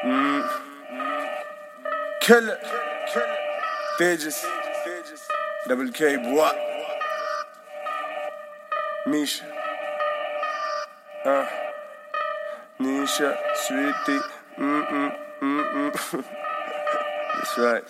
Killer, Tejas, Double K, boy. Misha, Nisha, Sweetie, That's right.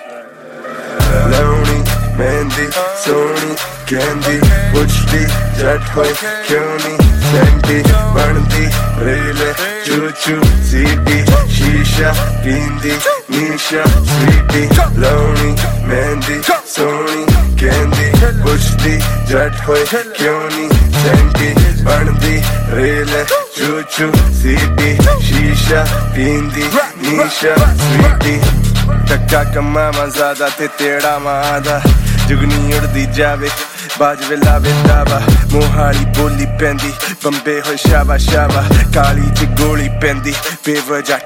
Lonely, Mandy, Sony, Candy, Pushdi, Jathoy, Kyoni, Sandy, Barndi, Rele, Choo-choo, CD, Shisha, Pindi, Nisha, Sweetie, Lonely, Mandy, Sony, Candy, Pushdi, Jathoy, Kyoni, Sandy, Barndi, Rele, Choo-choo, CD, Shisha, Pindi, Nisha, Sweetie. टक्का कम्मा मज़ादा ते तेड़ा मादा जुगनी उड़दी जावे बाज वेला वेदावा मोहाली बोली पैंदी बंबे हो शावा शावा काली च गोली पैंदी बेवजह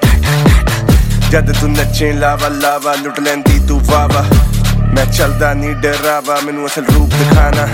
जद तू नचे लावा लावा लुट लैंदी तू वावा मैं चलदा नी डरावा मैनू असल रूप दिखाना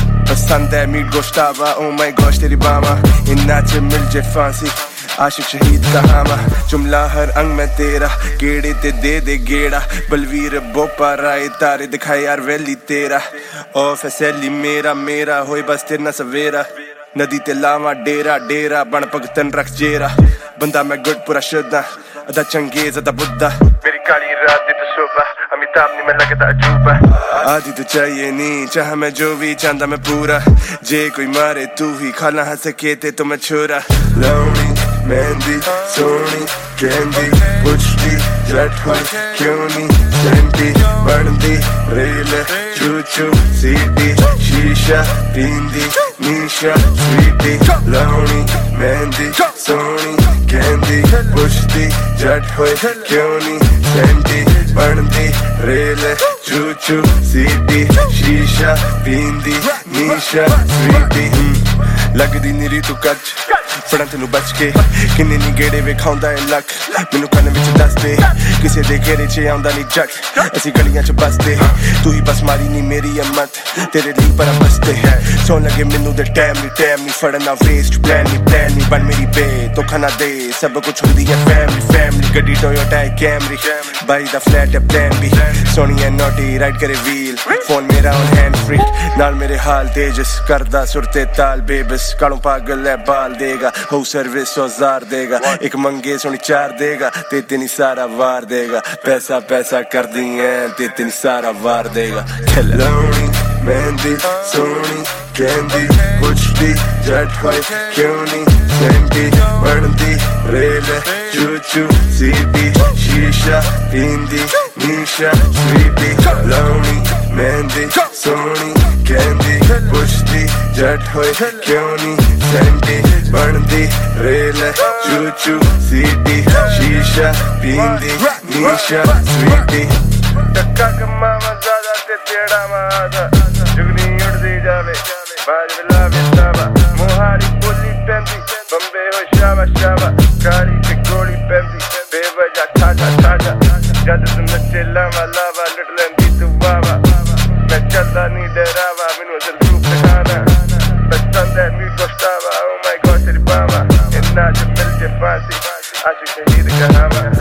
पसंद है मीट गोश्तावा ओ माय गॉश तेरी बामा इन्ना च मिल जे फांसी आशिक शहीद कहावा जुमला हर अंग में तेरा गेड़े ते दे गेड़ा बलवीर बोपा राय तारे दिखाए यार वैली तेरा ओ फैसली मेरा मेरा होए बस तेरे ना सवेरा नदी ते लावा डेरा डेरा बन भगतन रख जेरा बंदा मैं गुड पूरा शुद्धा अदा चंगेज अदा बुद्धा मेरी काली रात दी तो शोभा अमिताभ नहीं मैं लगता अजूबा आदि तो चाहिए नहीं चाह मैं जो भी चाहता मैं पूरा जे कोई मारे तू ही खाना हंस सके ते तो मैं छोरा Lonely Mandy, Sony, Candy, Pushdi, Jathoy, Kyoni, Sandy, Barndi, Rele, Choo-choo, CD, Shisha, Pindi, Nisha, Sweetie, Lonely, Mandy, Sony, Candy, Pushdi, Jathoy, Kyoni, Sandy, Barndi, Rele, Choo-choo, CD, Shisha, Pindi, Nisha, Sweetie. लगदी निरी तू कच फड़ां तेनू बच के किन्ने नी गेड़े वेखाउंदा ए luck मैनू कन्न विच दस दे किसे दे घेरे च आउंदा नी जट असीं गलियां च बसदे तू ही बस मारी नी मेरी हिम्मत तेरे लिए पर बसदे सोन लगे मैनू दे टाइम नी फड़ना वेस्ट प्लान नी बन मेरी बे तो खाना दे सब कुछ हुंदी है फैमिली गड्डी टोयोटा है कैमरी बाई दा फ्लैट है प्लान बी सोनी है नोटी राइड करे व्हील फोन मेरा ऑन हैंड फ्री नाल मेरे हाल तेजस करदा सुरते ताल बेबस कालों पागल है बाल देगा हो सर्विस औजार देगा एक मंगे सोनी चार देगा ते तेनी सारा वार देगा पैसा पैसा कर दी है ते तेनी सारा वार देगा Lonely Mandy Sony Candy Pushdi Jathoy Kyoni Sandy Barndi Rele Choo-choo CD Shisha Pindi Nisha Sweetie Lonely Mandy Sony Candy Pushdi Jathoy Kyoni Sandy Barndi Rele Choo-choo CD Shisha Pindi Nisha Sweetie टक्का कम्मा मज़ादा ते तेड़ा मादा जुगनी उड़दी जावे बाज वेला वेदावा मोहाली बोली पैंदी बंबे हो शावा शावा काली च गोली पैंदी बेवजह ठाजा जद तू नचे लावा लावा लुट लैंदी तू वावा मैं चलदा नी डरावा मैनू असल रूप दिखाना पसंद है मीट गोश्तावा ओ माय गॉड तेरी बामा इन्ना च मिल जे फांसी आशिक शहीद कहावा